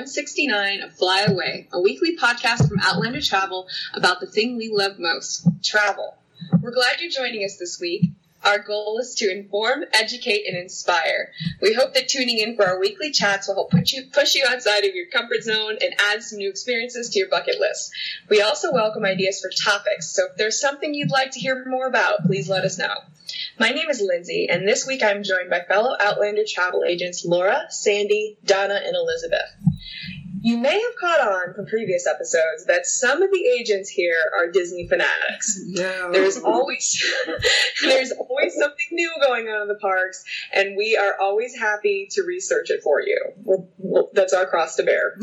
169 of Fly Away, a weekly podcast from Outlander Travel about the thing we love most, travel. We're glad you're joining us this week. Our goal is to inform, educate, and inspire. We hope that tuning in for our weekly chats will help push you outside of your comfort zone and add some new experiences to your bucket list. We also welcome ideas for topics, so if there's something you'd like to hear more about, please let us know. My name is Lindsay, and this week I'm joined by fellow Outlander travel agents Laura, Sandy, Donna, and Elizabeth. You may have caught on from previous episodes that some of the agents here are Disney fanatics. No. There's always something new going on in the parks, and we are always happy to research it for you. Well, that's our cross to bear.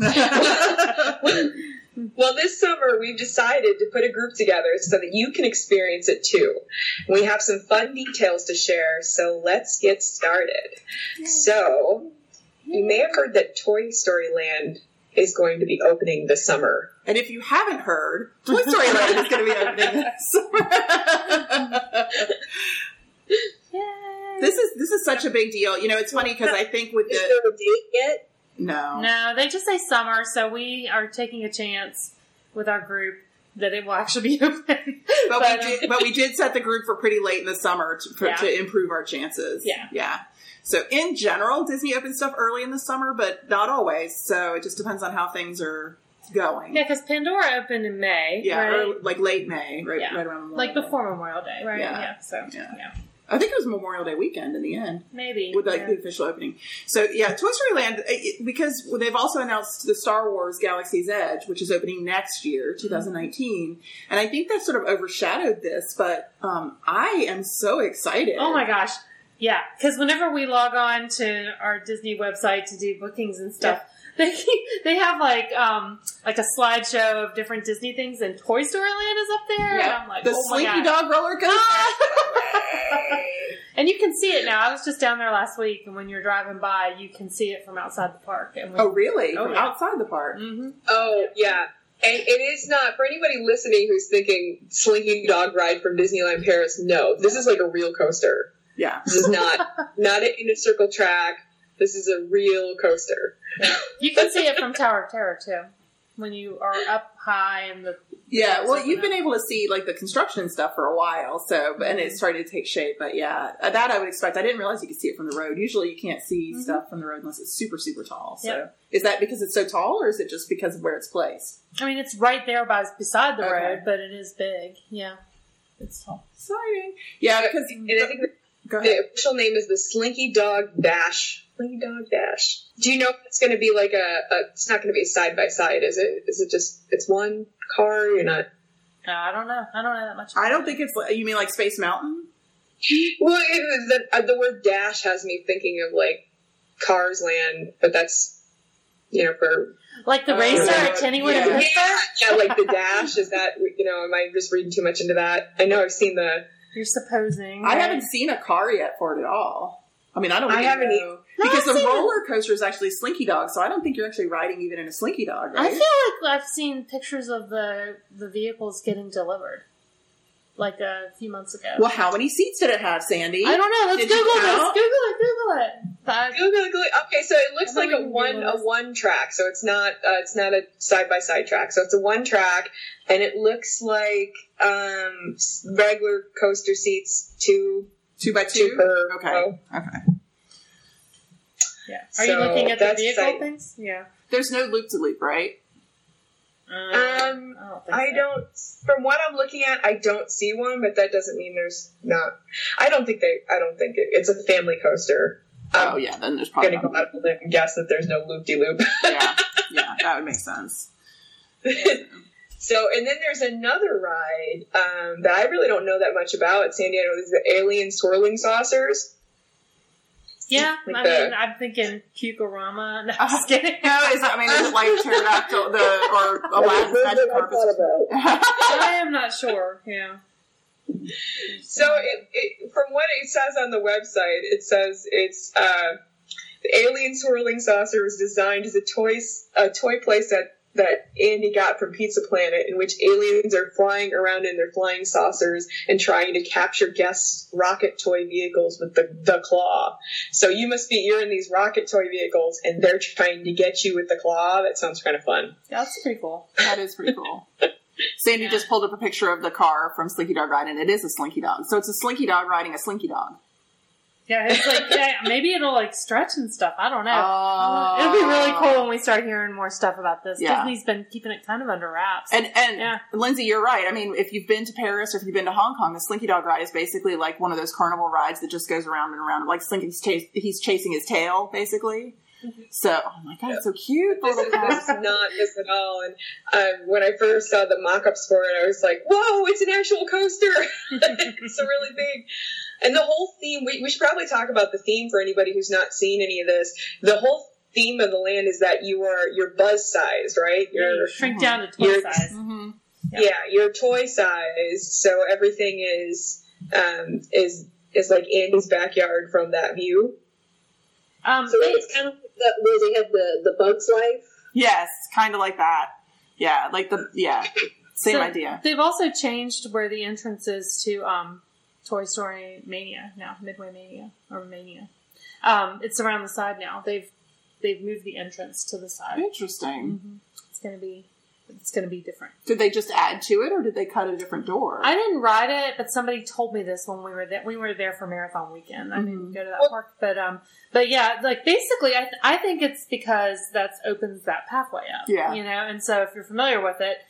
Well, this summer we've decided to put a group together so that you can experience it too. We have some fun details to share, so let's get started. So, you may have heard that Toy Story Land is going to be opening this summer. And if you haven't heard, Toy Story Land is going to be opening this summer. This is such a big deal. You know, it's funny because I think with Is there a date yet? No, they just say summer, so we are taking a chance with our group that it will actually be open. But we did set the group for pretty late in the summer to improve our chances. Yeah. So in general, Disney opens stuff early in the summer, but not always. So it just depends on how things are going. Yeah, because Pandora opened in May. Yeah, right? or like late May, right around Memorial like Day. before Memorial Day, right? Yeah. Yeah. I think it was Memorial Day weekend in the end. Maybe. With the official opening. So, yeah, Toy Story Land, because they've also announced the Star Wars Galaxy's Edge, which is opening next year, 2019. And I think that sort of overshadowed this, but I am so excited. Oh my gosh. Yeah, because whenever we log on to our Disney website to do bookings and stuff, they have like a slideshow of different Disney things, and Toy Story Land is up there. Yeah. And I'm like, the oh Slinky my God. Dog roller coaster. And you can see it now. I was just down there last week, and when you're driving by, you can see it from outside the park. And Oh, really? Oh, from yeah. outside the park? Mm-hmm. Oh, yeah. And it is not, for anybody listening who's thinking Slinky Dog ride from Disneyland Paris, no. This is like a real coaster. Yeah. This is not an inner circle track. This is a real coaster. Yeah. You can see it from Tower of Terror, too, when you are up high and the... Yeah, well, you've been able to see, like, the construction stuff for a while, so, and it's starting to take shape, but yeah, that I would expect. I didn't realize you could see it from the road. Usually you can't see stuff from the road unless it's super, super tall, so. Is that because it's so tall, or is it just because of where it's placed? I mean, it's right there beside the Okay. road, but it is big. Yeah, it's tall. Exciting. Yeah, because... And I think Go ahead. the official name is the Slinky Dog Dash. Slinky Dog Dash. Do you know if it's going to be like it's not going to be a side-by-side, is it? Is it just, it's one car, you're not... I don't know. I don't know that much. I don't think it's, you mean like Space Mountain? Well, the word dash has me thinking of like Cars Land, but that's, for... Like the racer at Kennywood and Pittsburgh? Yeah, like the dash, is that, am I just reading too much into that? I know I've seen the... You're supposing. I haven't seen a car yet for it at all. I mean, I don't even haven't know. Because the roller coaster is actually Slinky Dog, so I don't think you're actually riding even in a Slinky Dog, right? I feel like I've seen pictures of the vehicles getting delivered. Like a few months ago. Well, how many seats did it have, Sandy? I don't know. Let's Did you Google this. count? Google it. Google. Okay, so it looks like a Google one track, so it's not a side by side track. So it's a one track, and it looks like regular coaster seats, two by two per Okay. row. Okay. Yeah. Are you looking at the that's vehicle exciting. things? Yeah. There's no loop to loop, right? I don't. From what I'm looking at, I don't see one, but that doesn't mean there's not. I don't think it's a family coaster. Oh yeah, then there's I'm probably gonna go out on a limb and guess that there's no loop de loop. yeah, that would make sense. So, and then there's another ride that I really don't know that much about. Sandy, I know these are alien swirling saucers. Yeah, Like I'm thinking Cucorama. No, I'm just kidding. No, is it like pterodactyl or Aladdin's magic carpet? I am not sure. Yeah. So, from what it says on the website, it says it's the alien swirling saucer was designed as a toy place that Andy got from Pizza Planet, in which aliens are flying around in their flying saucers and trying to capture guests' rocket toy vehicles with the claw. So you're in these rocket toy vehicles, and they're trying to get you with the claw. That sounds kind of fun. That's pretty cool. That is pretty cool. Sandy just pulled up a picture of the car from Slinky Dog Ride, and it is a Slinky Dog. So it's a Slinky Dog riding a Slinky Dog. Yeah, it's like, maybe it'll like stretch and stuff. I don't know. It'll be really cool when we start hearing more stuff about this. Yeah. Disney's been keeping it kind of under wraps. And Lindsay, you're right. I mean, if you've been to Paris or if you've been to Hong Kong, the Slinky Dog Ride is basically like one of those carnival rides that just goes around and around. Like Slinky's he's chasing his tail, basically. So, oh my God, it's so cute. This is not this at all. And when I first saw the mock-ups for it, I was like, whoa, it's an actual coaster. It's a really big. And the whole theme, we should probably talk about the theme for anybody who's not seen any of this. The whole theme of the land is that you're buzz sized, right? You shrink down to toy size. Mm-hmm. Yeah, you're toy sized. So everything is like Andy's backyard from that view. So it's kind of like where they have the Bugs Life. Yes, kind of like that. Yeah, same idea. They've also changed where the entrance is to Toy Story Mania now, Midway Mania or Mania. It's around the side now. They've moved the entrance to the side. Interesting. Mm-hmm. It's gonna be different. Did they just add to it, or did they cut a different door? I didn't ride it, but somebody told me this when we were there. We were there for Marathon Weekend. I didn't go to that park, but yeah, like basically, I think it's because that opens that pathway up. Yeah, and so if you're familiar with it,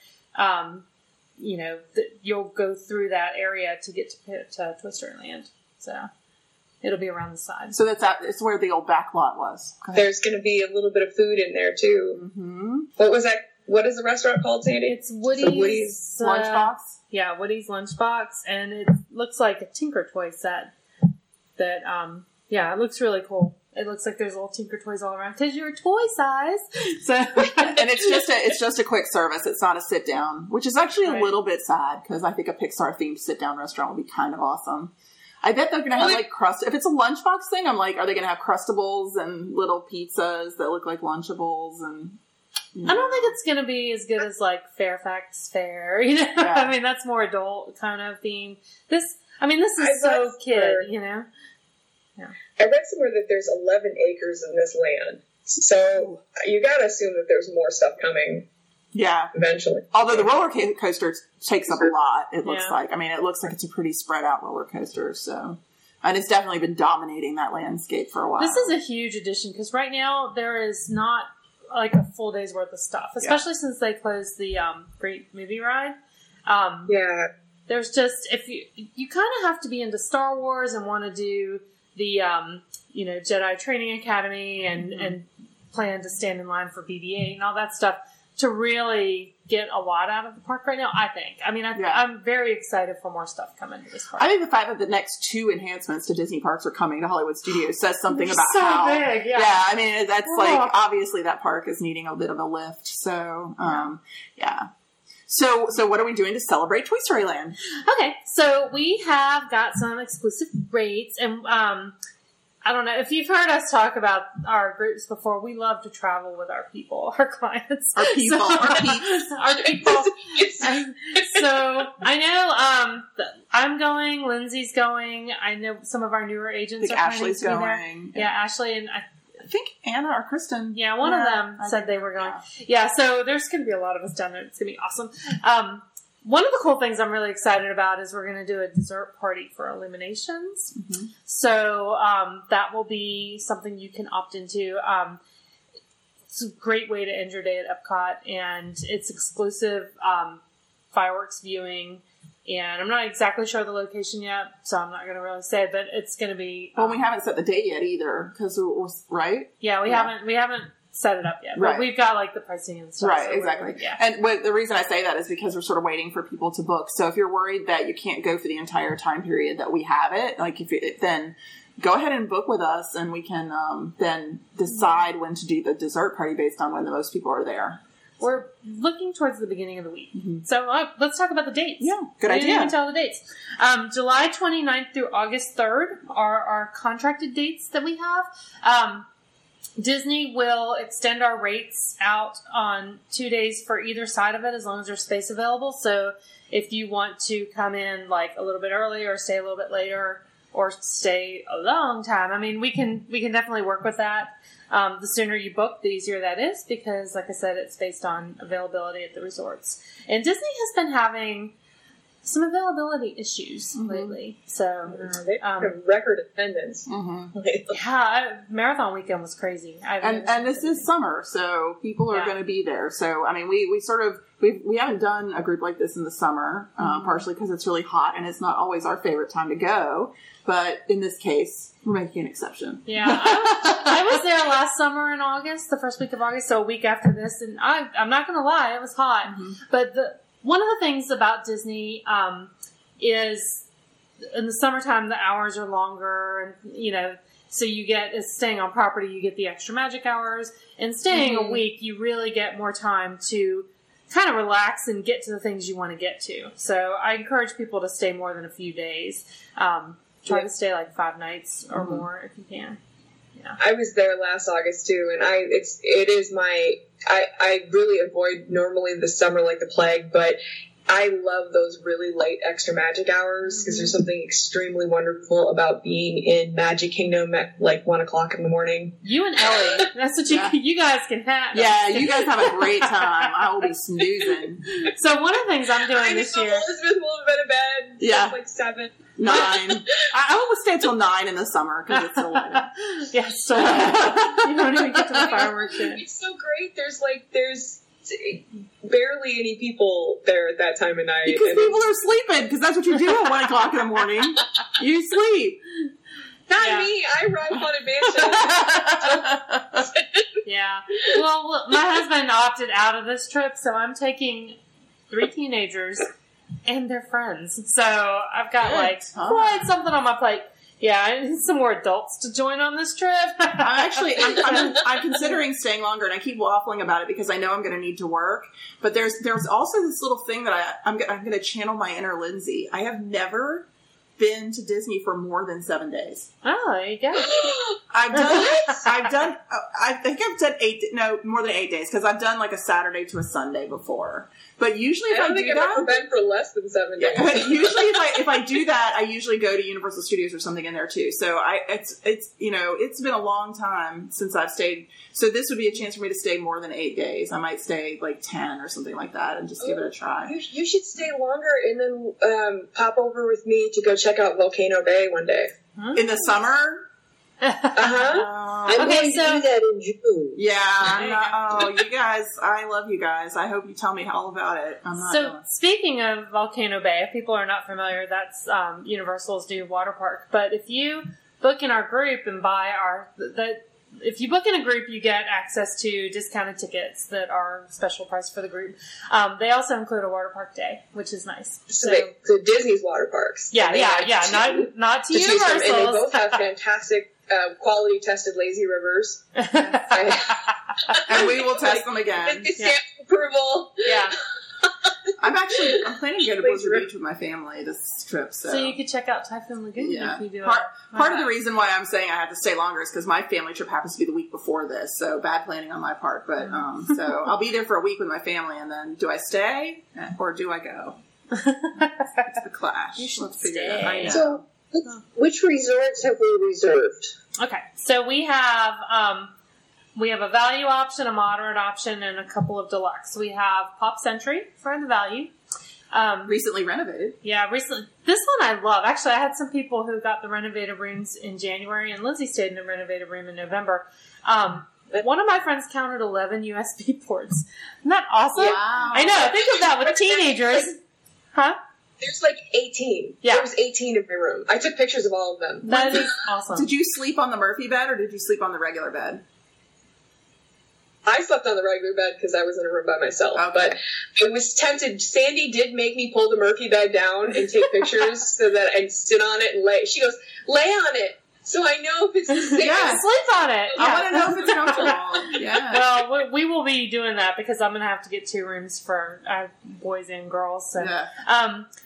you'll go through that area to get to Toy Story Land. So it'll be around the side. So it's where the old back lot was. There's going to be a little bit of food in there too. Mm-hmm. What was that? What is the restaurant called, Sandy? It's Woody's Lunchbox. Yeah, Woody's Lunchbox, and it looks like a Tinker Toy set. That it looks really cool. It looks like there's little Tinker Toys all around because you're toy size. So, and it's just a quick service. It's not a sit down, which is actually a little bit sad because I think a Pixar themed sit down restaurant would be kind of awesome. I bet they're going to have like crust. If it's a lunchbox thing, I'm like, are they going to have Crustables and little pizzas that look like Lunchables? And I don't think it's going to be as good as like Fairfax Fair. Yeah. I mean, that's more adult kind of theme. This is so kid. Yeah. I read somewhere that there's 11 acres in this land, so you got to assume that there's more stuff coming. Yeah, eventually. Although the roller coaster takes up a lot, it looks like. I mean, it looks like it's a pretty spread out roller coaster. So, and it's definitely been dominating that landscape for a while. This is a huge addition because right now there is not like a full day's worth of stuff, especially since they closed the Great Movie Ride. There's just if you kind of have to be into Star Wars and want to do the Jedi Training Academy and plan to stand in line for BB-8 and all that stuff to really get a lot out of the park right now, I think. I mean, I'm very excited for more stuff coming to this park. I think the fact that the next 2 enhancements to Disney parks are coming to Hollywood Studios says something about so how big, yeah, I mean, that's like, obviously that park is needing a bit of a lift. So, So what are we doing to celebrate Toy Story Land? Okay, so we have got some exclusive rates, and I don't know if you've heard us talk about our groups before. We love to travel with our people, our clients, our people, our people. So I know I'm going. Lindsay's going. I know some of our newer agents are Ashley's going. There. Yeah, Ashley and I think Anna or Kristen. Yeah, one of them said they were going. Yeah, so there's going to be a lot of us down there. It's going to be awesome. One of the cool things I'm really excited about is we're going to do a dessert party for Illuminations. Mm-hmm. So that will be something you can opt into. It's a great way to end your day at Epcot, and it's exclusive fireworks viewing. And I'm not exactly sure the location yet, so I'm not going to really say, but it's going to be. Well, we haven't set the date yet either, because right? Yeah, we haven't set it up yet, but we've got like the pricing and stuff. Right, so exactly. And the reason I say that is because we're sort of waiting for people to book. So if you're worried that you can't go for the entire time period that we have it, like then go ahead and book with us, and we can then decide when to do the dessert party based on when the most people are there. We're looking towards the beginning of the week. Mm-hmm. So let's talk about the dates. Yeah, good idea. I didn't even tell the dates. July 29th through August 3rd are our contracted dates that we have. Disney will extend our rates out on 2 days for either side of it as long as there's space available. So if you want to come in like a little bit early or stay a little bit later or stay a long time, I mean, we can definitely work with that. The sooner you book, the easier that is because, like I said, it's based on availability at the resorts. And Disney has been having some availability issues lately. So they have record attendance. Yeah, Marathon Weekend was crazy. And this is summer, so people are going to be there. So, I mean, we haven't done a group like this in the summer, partially because it's really hot and it's not always our favorite time to go. But in this case, we're making an exception. Yeah, I was there last summer in August, the first week of August, so a week after this, and I'm not going to lie, it was hot. But one of the things about Disney is in the summertime the hours are longer, and so you get staying on property, you get the extra magic hours, and staying a week, you really get more time to kind of relax and get to the things you want to get to. So I encourage people to stay more than a few days. Try to stay like 5 nights or more if you can. Yeah. I was there last August too, and I really avoid normally the summer like the plague, but I love those really late extra magic hours because there's something extremely wonderful about being in Magic Kingdom at like 1 o'clock in the morning. You and Ellie, that's what you guys can have. Yeah, you guys have a great time. I will be snoozing. So one of the things I'm doing this year, Elizabeth will have been in bed. Yeah, like 7. 9. I will stay until 9 in the summer because it's so late. Yes, you don't even get to the fireworks yet. It's so great. There's barely any people there at that time of night. Because people are sleeping, because that's what you do at 1 o'clock in the morning. You sleep. Not me. I ride Haunted Mansion. Yeah. Well, my husband opted out of this trip, so I'm taking 3 teenagers and their friends. So I've got quite something on my plate. Yeah, I need some more adults to join on this trip. I'm considering staying longer, and I keep waffling about it because I know I'm going to need to work. But there's also this little thing that I'm going to channel my inner Lindsay. I have never been to Disney for more than 7 days. Oh, there you go. I think I've done more than 8 days because I've done like a Saturday to a Sunday before. But usually if I don't think I've ever been for less than 7 days. Usually if I do that, I usually go to Universal Studios or something in there too. So it's been a long time since I've stayed. So this would be a chance for me to stay more than 8 days. I might stay like 10 or something like that and just give it a try. You should stay longer and then pop over with me to go check out Volcano Bay one day. In the summer? I'm going to do that in June. Yeah. You guys, I love you guys. I hope you tell me all about it. I'm not going. Speaking of Volcano Bay, if people are not familiar, that's Universal's new water park. But if you book in our group and buy if you book in a group, you get access to discounted tickets that are special price for the group. They also include a water park day, which is nice. So Disney's water parks. Yeah. Not to Universal. And they both have fantastic quality tested lazy rivers. And we will test them again. Stamp approval. Yeah. I'm planning to go to Blizzard Beach with my family this trip. So you could check out Typhoon Lagoon if you do part of the reason why I'm saying I have to stay longer is because my family trip happens to be the week before this, so bad planning on my part. But so I'll be there for a week with my family, and then do I stay or do I go? It's the clash. Let's figure it out. I know. So, which resorts have we reserved? Okay, so we have a value option, a moderate option, and a couple of deluxe. We have Pop Century for the value. Recently renovated. Yeah, recently. This one I love. Actually, I had some people who got the renovated rooms in January, and Lindsay stayed in a renovated room in November. One of my friends counted 11 USB ports. Isn't that awesome? Wow. I know. Think of that with teenagers. Huh? There's like 18. Yeah. There was 18 in my room. I took pictures of all of them. That is awesome. Did you sleep on the Murphy bed or did you sleep on the regular bed? I slept on the regular bed because I was in a room by myself. Okay. But I was tempted. Sandy did make me pull the Murphy bed down and take pictures so that I'd sit on it and lay. She goes, lay on it so I know if it's the same. Yeah, sleep on it. I want to know if it's comfortable. Yeah. Well, we will be doing that because I'm going to have to get 2 rooms for boys and girls. So.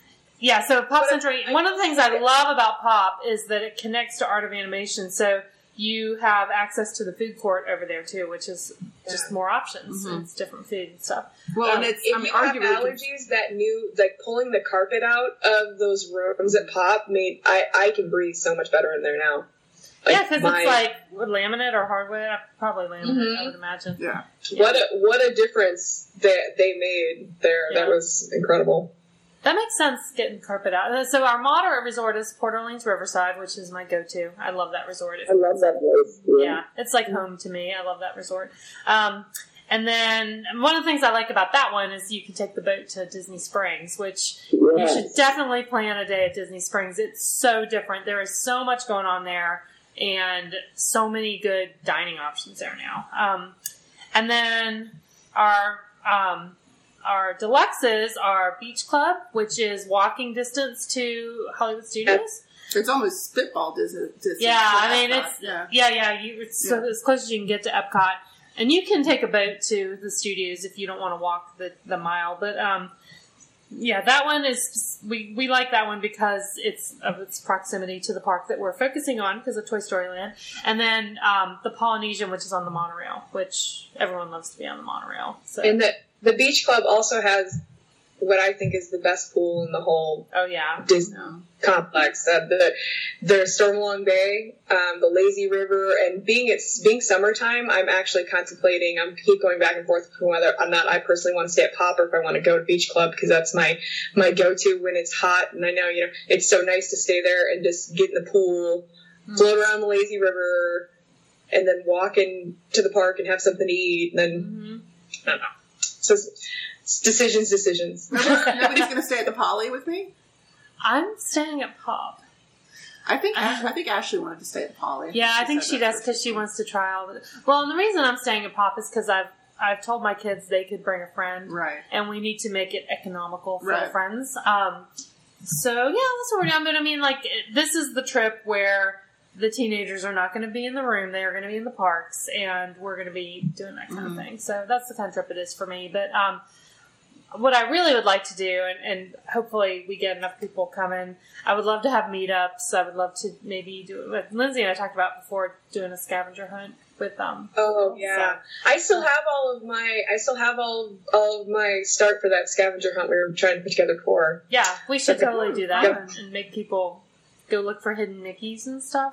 Yeah. So Pop Century, one of the things I love about Pop is that it connects to Art of Animation. So you have access to the food court over there too, which is just more options. It's different food and stuff. Well, and it's, if you have allergies, that new, like pulling the carpet out of those rooms at Pop made, I can breathe so much better in there now. Like yeah, because it's like laminate or hardwood. Probably laminate, I would imagine. Yeah. What a difference that they made there. Yeah. That was incredible. That makes sense, getting carpet out. So our moderate resort is Port Orleans Riverside, which is my go-to. I love that resort. I love that place. Yeah, it's like home to me. I love that resort. And then one of the things I like about that one is you can take the boat to Disney Springs, which you should definitely plan a day at Disney Springs. It's so different. There is so much going on there and so many good dining options there now. And then our deluxes are Beach Club, which is walking distance to Hollywood Studios. It's almost spitball distance. Yeah, I mean, it's so as close as you can get to Epcot. And you can take a boat to the studios if you don't want to walk the mile. But, that one is, we like that one because it's of its proximity to the park that we're focusing on because of Toy Story Land. And then, the Polynesian, which is on the monorail, which everyone loves to be on the monorail. So. And the Beach Club also has what I think is the best pool in the whole Disney complex. The Stormalong Bay, the Lazy River, and being summertime, I'm actually contemplating. I keep going back and forth on whether or not I personally want to stay at Pop or if I want to go to Beach Club because that's my go-to when it's hot. And I know it's so nice to stay there and just get in the pool, float around the Lazy River, and then walk into the park and have something to eat. And then I don't know. So decisions. Nobody's going to stay at the Poly with me? I'm staying at Pop. I think Ashley wanted to stay at the Poly. Yeah, I think she does because she wants to try all of it. Well, and the reason I'm staying at Pop is because I've told my kids they could bring a friend. Right. And we need to make it economical for the friends. So, that's what we're doing. But I mean, this is the trip where the teenagers are not going to be in the room. They are going to be in the parks, and we're going to be doing that kind of thing. So that's the kind of trip it is for me. But what I really would like to do, and hopefully we get enough people coming, I would love to have meetups. I would love to maybe do it with Lindsay and I talked about before doing a scavenger hunt with them. Oh yeah, so. I still have all of my start for that scavenger hunt we were trying to put together for. Yeah, we should totally do that and make people go look for hidden Mickeys and stuff.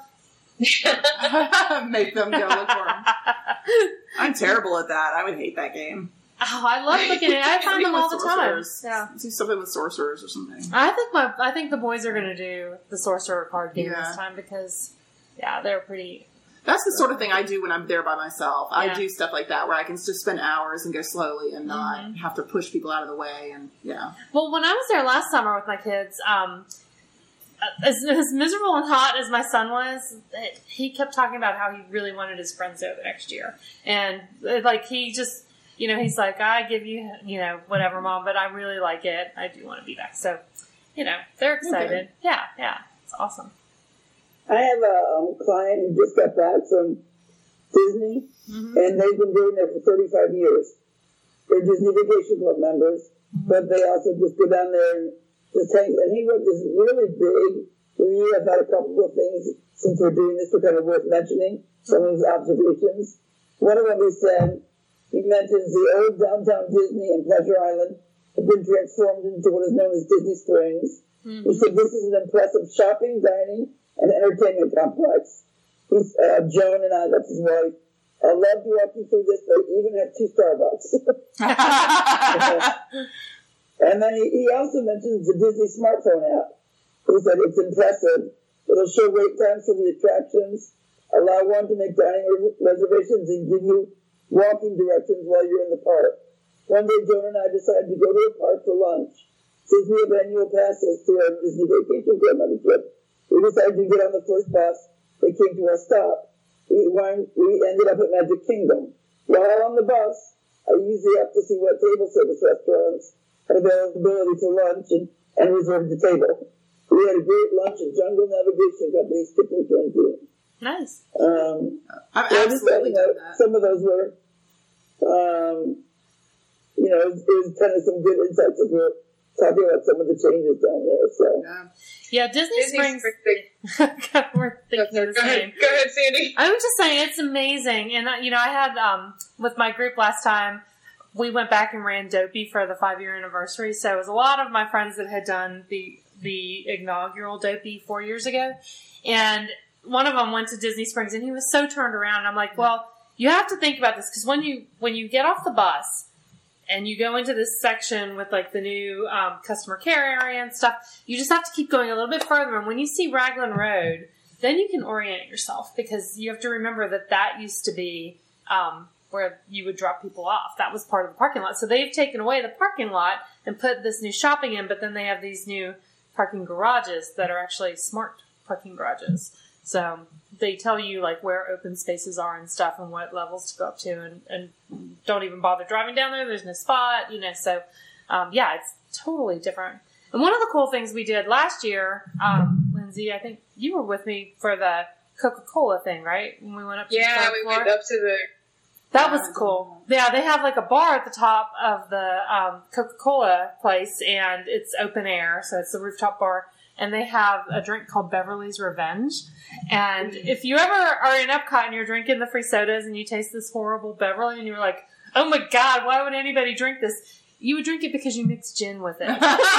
Make them go look for them. I'm terrible at that. I would hate that game. Oh, I love looking at it. I find them all the time. Yeah. Do something with sorcerers or something. I think the boys are going to do the sorcerer card game this time because, they're pretty. That's the sort of thing I do when I'm there by myself. I do stuff like that where I can just spend hours and go slowly and not have to push people out of the way. And Well, when I was there last summer with my kids, as miserable and hot as my son was, he kept talking about how he really wanted his friends there the next year, and he just. He's like, I give you, whatever, Mom, but I really like it. I do want to be back. So, they're excited. Okay. Yeah. It's awesome. I have a client who just got back from Disney, and they've been doing it for 35 years. They're Disney Vacation Club members, but they also just go down there and just hang. And he wrote this really big review. I've had a couple of things since we're doing this, are kind of worth mentioning, some of his observations. One of them he said, he mentions the old downtown Disney and Pleasure Island have been transformed into what is known as Disney Springs. He said this is an impressive shopping, dining, and entertainment complex. Joan and I, that's his wife, I love walking through this. They even have 2 Starbucks. And then he also mentions the Disney smartphone app. He said it's impressive. It'll show wait times for the attractions, allow one to make dining reservations, and give you walking directions while you're in the park. One day, Joan and I decided to go to the park for lunch. Since we have annual passes to our Disney Vacation Club membership, we decided to get on the first bus that came to our stop. We ended up at Magic Kingdom. While on the bus, I usually have to see what table service restaurants had availability for lunch and reserve the table. We had a great lunch at Jungle Navigation Company's Kipling Canteen. Nice. I've absolutely done that. Some of those were, it was kind of some good insights into talking about some of the changes down there. So yeah, Disney Springs. God, we're thinking of the same. Go ahead, Sandy. I'm just saying it's amazing, and I had with my group last time. We went back and ran Dopey for the 5-year anniversary, so it was a lot of my friends that had done the inaugural Dopey 4 years ago, and one of them went to Disney Springs, and he was so turned around. And I'm like, well, you have to think about this, because when you get off the bus and you go into this section with like the new customer care area and stuff, you just have to keep going a little bit further. And when you see Raglan Road, then you can orient yourself, because you have to remember that used to be where you would drop people off. That was part of the parking lot. So they've taken away the parking lot and put this new shopping in, but then they have these new parking garages that are actually smart parking garages. So they tell you like where open spaces are and stuff and what levels to go up to, and don't even bother driving down there. There's no spot, so it's totally different. And one of the cool things we did last year, Lindsay, I think you were with me for the Coca-Cola thing, right? When we went up to the we went up to the... That was cool. Yeah, they have like a bar at the top of the Coca-Cola place, and it's open air, so it's a rooftop bar. And they have a drink called Beverly's Revenge. And if you ever are in Epcot and you're drinking the free sodas and you taste this horrible Beverly and you're like, oh my God, why would anybody drink this? You would drink it because you mix gin with it.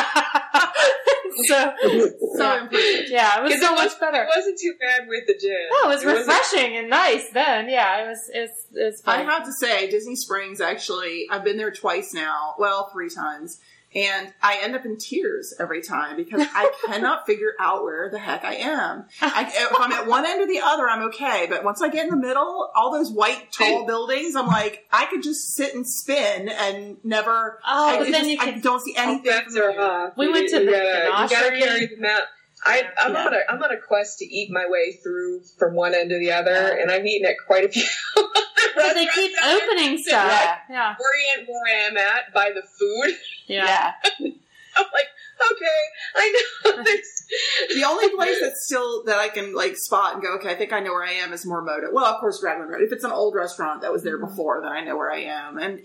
So improved. Yeah, it was so much better. It wasn't too bad with the gin. No, it was refreshing and nice then. Yeah, it's fun. I have to say, Disney Springs, actually, I've been there twice now. Well, 3 times. And I end up in tears every time because I cannot figure out where the heck I am. If I'm at one end or the other, I'm okay. But once I get in the middle, all those white, tall buildings, I'm like, I could just sit and spin and never... I don't see anything. We went to the You gotta carry the map. I'm on a quest to eat my way through from one end to the other, and I've eaten at quite a few. But they keep opening stuff. Yeah. Orient where I am at by the food. Yeah. I'm like, okay, I know this. The only place that's still that I can like spot and go, okay, I think I know where I am is Morimoto. Well, of course, Raglan Road. If it's an old restaurant that was there before, then I know where I am. And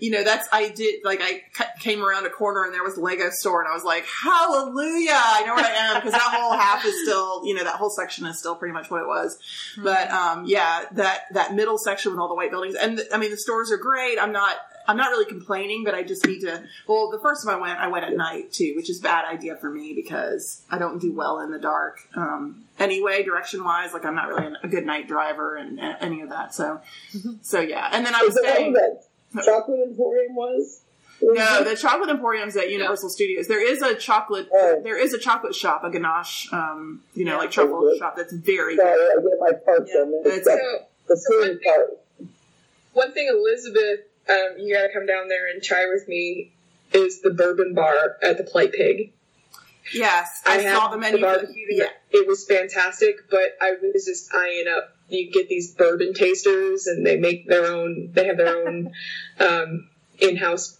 I came around a corner and there was a Lego store, and I was like, hallelujah, I know where I am, because that whole half is still, that whole section is still pretty much what it was. Mm-hmm. But that middle section with all the white buildings, and the stores are great. I'm not really complaining, but I just need to... Well, the first time I went at night, too, which is a bad idea for me because I don't do well in the dark. Anyway, direction-wise, I'm not really a good night driver and any of that. So yeah. And then I was saying... that Chocolate Emporium was? No, the Chocolate Emporium's at Universal Studios. There is a chocolate shop, a ganache, like truffle shop that's very good. Sorry, I get my parts on it. The part. One thing, Elizabeth... you gotta come down there and try with me, is the bourbon bar at the Polite Pig. Yes, I saw the menu. It was fantastic, but I was just eyeing up. You get these bourbon tasters, and they have their own in-house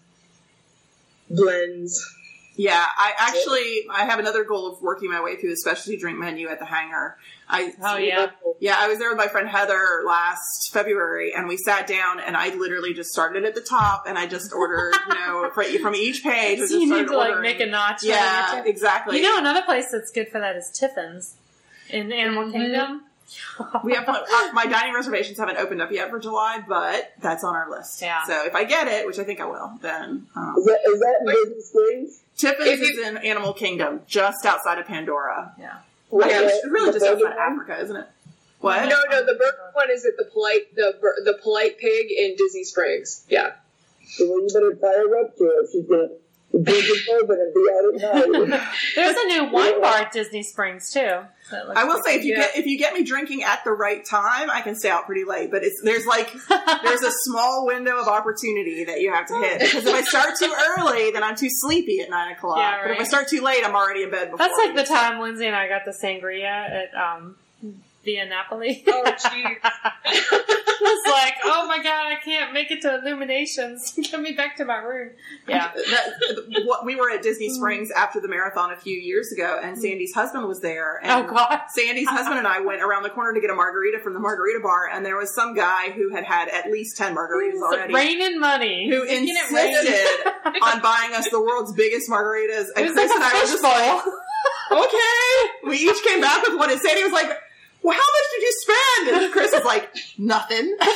blends. Yeah, I have another goal of working my way through the specialty drink menu at the Hangar. I was there with my friend Heather last February, and we sat down, and I literally just started at the top, and I just ordered, from each page. So you need to make a notch. Yeah, exactly. Another place that's good for that is Tiffin's in Animal Kingdom. We have my dining reservations haven't opened up yet for July, but that's on our list. Yeah. So if I get it, which I think I will, then is that in Disney Springs? Tiffin's is in Animal Kingdom, just outside of Pandora. Yeah. It's really just outside Africa, isn't it? What? No, the bourbon one is at the Polite Pig in Disney Springs. Yeah. So you better tie her up to her. She's gonna drink it open and be out at night. There's a new wine bar at Disney Springs too. I will say, if you get me drinking at the right time, I can stay out pretty late. But there's a small window of opportunity that you have to hit. Because if I start too early, then I'm too sleepy at 9 o'clock. Yeah, right. But if I start too late, I'm already in bed before. That's like the time Lindsay and I got the sangria at via Napoli. Oh, jeez. It's like, oh my god, I can't make it to Illuminations. Get me back to my room. Yeah. We were at Disney Springs after the marathon a few years ago, and Sandy's husband was there. And oh god. Sandy's husband and I went around the corner to get a margarita from the margarita bar, and there was some guy who had at least 10 margaritas already. Raining money. Who insisted on buying us the world's biggest margaritas. And It was Chris like and I a were fish just bowl. like, okay. We each came back with one, and Sandy was like, well, how much did you spend? And Chris was like, nothing. And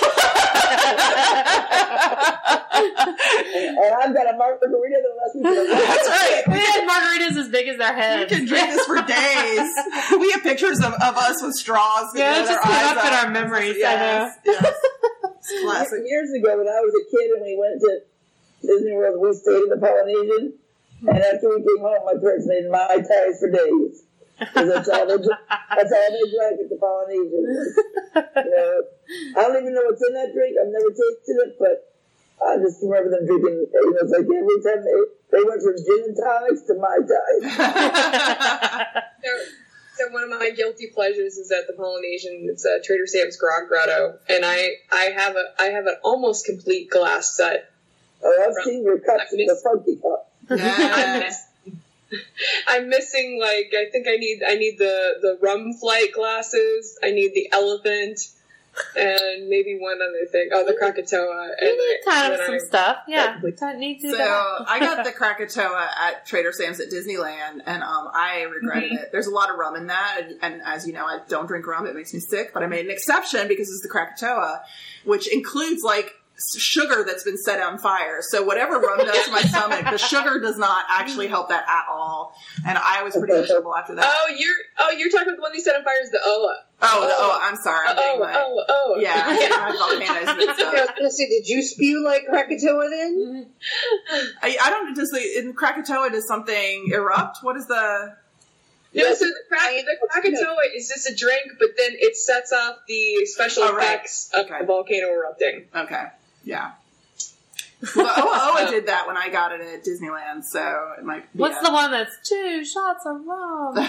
I've got a margarita that lasts me for a week. That's right. We had margaritas as big as their We heads. can drink this for days. We have pictures of us with straws. Yeah, it just came up in our memories. Yes, I know. yes. It's classic. Years ago, when I was a kid and we went to Disney World, we stayed in the Polynesian. And after we came home, my parents made Mai Tais for days. Because that's all they drank at the Polynesian. You know, I don't even know what's in that drink. I've never tasted it, but I just remember them drinking. You know, it's like every time they went from gin and tonics to Mai Tais. So one of my guilty pleasures is at the Polynesian. It's a Trader Sam's Grog Grotto, and I have an almost complete glass set. Oh, I've seen your cups in the funky cup. Yeah. I'm missing, like, I think I need the rum flight glasses. I need the elephant, and maybe one other thing. Oh, the Krakatoa. We need kind of some stuff. Yeah, we need to do So that. I got the Krakatoa at Trader Sam's at Disneyland, and I regretted it. There's a lot of rum in that, and as you know, I don't drink rum. It makes me sick, but I made an exception because it's the Krakatoa, which includes, like, sugar that's been set on fire. So whatever rum does to my stomach, the sugar does not actually help that at all. And I was pretty miserable after that. You're talking about the one you set on fire is the Oa. I'm sorry. I'm getting my, yeah, I'm getting my volcanoes mixed up. I was going to say, did you spew like Krakatoa then? I don't, in Krakatoa, does something erupt? What is the... No, so the Krakatoa is just a drink, but then it sets off the special effects of the volcano erupting. Okay. Yeah. Well, Oa did that when I got it at Disneyland, so it might be. What's the one that's 2 shots of rum? We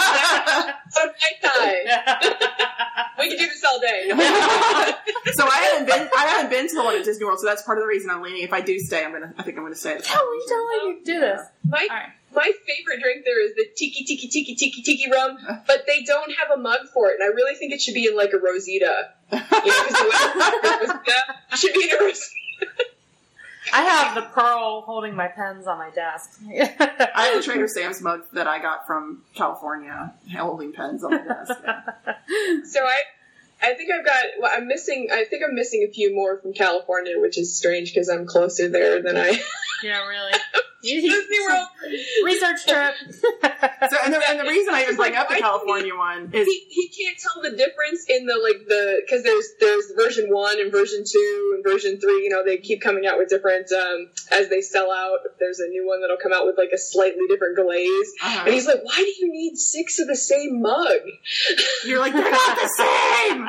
can do this all day. So I haven't been to the one at Disney World, so that's part of the reason I'm leaning. If I do stay, I think I'm gonna stay at the Tell me to do this. My favorite drink there is the tiki rum, but they don't have a mug for it, and I really think it should be in like a Rosita. You know, it should be in a Rosita. I have the Pearl holding my pens on my desk. I have a Trader Sam's mug that I got from California, holding pens on my desk. Yeah. So I think I'm missing a few more from California, which is strange because I'm closer there than I. Yeah, really. Disney World Research trip. So, and the reason I even bring up the California one is he can't tell the difference in because there's version 1 and version 2 and version 3. You know, they keep coming out with different as they sell out. There's a new one that'll come out with like a slightly different glaze, and he's like, "Why do you need 6 of the same mug?" You're like, "They're not the same."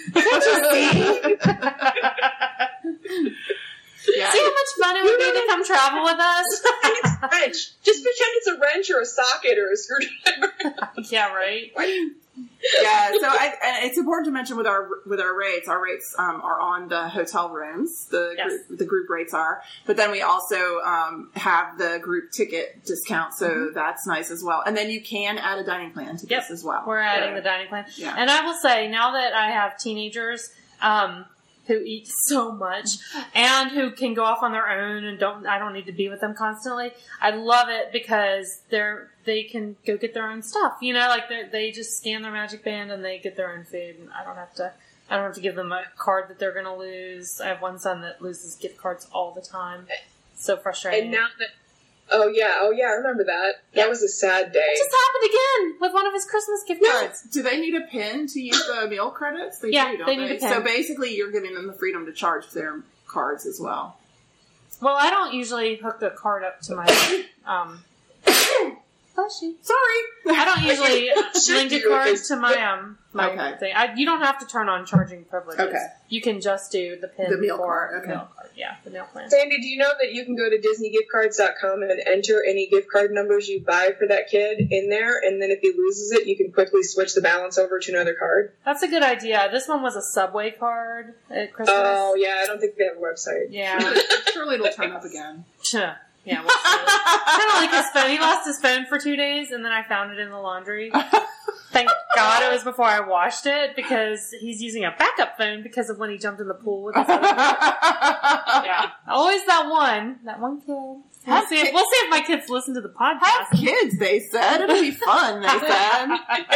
Yeah. See how much fun it would be to come travel with us? It's a wrench. Just pretend it's a wrench or a socket or a screwdriver. Yeah, right. Yeah, so and it's important to mention with our rates. Our rates are on the hotel rooms. The group rates are, but then we also have the group ticket discount, so that's nice as well. And then you can add a dining plan to this as well. We're adding the dining plan. Yeah. And I will say, now that I have teenagers who eat so much and who can go off on their own and I don't need to be with them constantly, I love it because they can go get their own stuff. You know, like they just scan their Magic Band and they get their own food, and I don't have to give them a card that they're going to lose. I have one son that loses gift cards all the time. So frustrating. And now that Oh yeah, I remember that. That was a sad day. It just happened again with one of his Christmas gift cards. Do they need a PIN to use the meal credits? They do, don't they need a PIN. So basically you're giving them the freedom to charge their cards as well. Well, I don't usually hook the card up to my Bless you. Sorry. I don't usually link a card it's- to my Okay. thing. You don't have to turn on charging privileges. Okay. You can just do the PIN The meal for card, okay. the meal card. Yeah, the meal plan. Sandy, do you know that you can go to DisneyGiftCards.com and enter any gift card numbers you buy for that kid in there, and then if he loses it, you can quickly switch the balance over to another card? That's a good idea. This one was a Subway card at Christmas. Oh, yeah, I don't think they have a website. Yeah. Surely it'll turn up again. Yeah, we'll see. Kind of like his phone. He lost his phone for 2 days, and then I found it in the laundry. Thank God it was before I washed it, because he's using a backup phone because of when he jumped in the pool with his other kid. Yeah, always that one kid. We'll see if my kids listen to the podcast. Have kids, they said. It'll be fun, they said.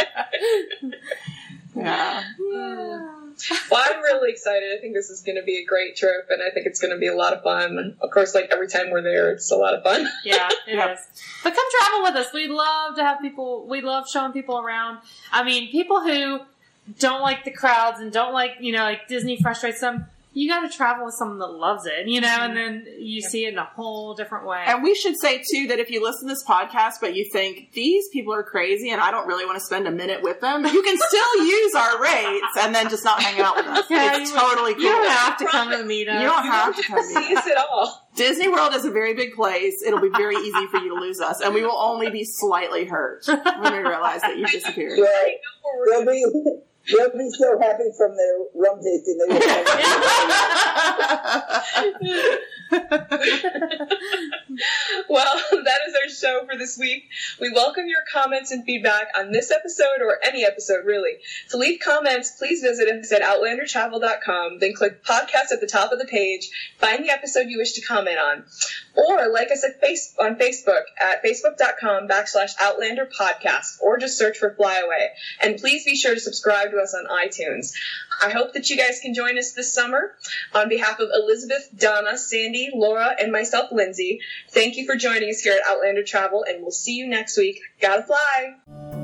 Yeah. Well, I'm really excited. I think this is going to be a great trip, and I think it's going to be a lot of fun. Of course, like every time we're there, it's a lot of fun. Yeah, it is. But come travel with us. We'd love to have people. We love showing people around. I mean, people who don't like the crowds and don't like, like Disney frustrates them. You got to travel with someone that loves it, and then you see it in a whole different way. And we should say, too, that if you listen to this podcast, but you think, these people are crazy and I don't really want to spend a minute with them, you can still use our rates and then just not hang out with us. Yeah, it's totally cool. You don't have to come and meet us. You don't have to come See us at all. Disney World is a very big place. It'll be very easy for you to lose us, and we will only be slightly hurt when we realize that you've disappeared. Right. They'll be so happy from their rum tasting. They Well, that is our show for this week. We welcome your comments and feedback on this episode, or any episode, really. To leave comments, please visit us at OutlanderTravel.com, then click podcast at the top of the page, find the episode you wish to comment on. Or like us on Facebook at facebook.com/OutlanderPodcast, or just search for Flyaway. And please be sure to subscribe to us on iTunes. I hope that you guys can join us this summer. On behalf of Elizabeth, Donna, Sandy, Laura, and myself, Lindsay, thank you for joining us here at Outlander Travel, and we'll see you next week. Gotta fly!